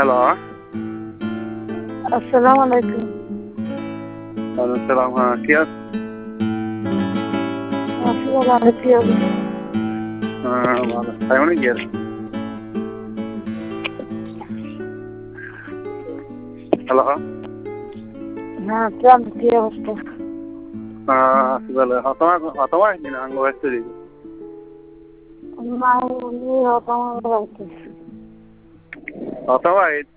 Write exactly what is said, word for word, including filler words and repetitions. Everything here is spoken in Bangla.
হ্যালো। আসসালামু আলাইকুম। ওয়ালাইকুম সালাম। হ্যাঁ, কি আছে? আছি ভালো, আপনি কি অবস্থা? হ্যাঁ, ভালো। কেমন গিয়েছে? হ্যালো। হ্যাঁ, কেমন কি অবস্থা? হ্যাঁ, আছি ভালো। হতমা হতমা কিনা আঙ্গ হচ্ছে দিকে। নাই, উনি হতাম হইতেছে। হতমা